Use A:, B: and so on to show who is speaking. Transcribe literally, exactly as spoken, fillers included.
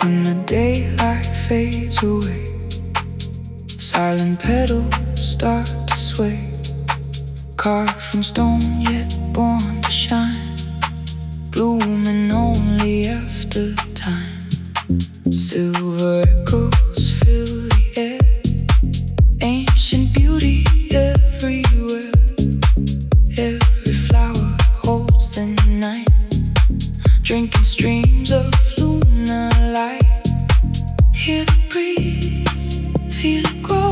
A: When the daylight fades away, silent petals start to sway. Carved from stone yet born to shine, blooming only after time. Silver echoes fill the air, ancient beauty everywhere. Every flower holds the night, drinking streams of lunar light. Hear the breeze, feel it grow.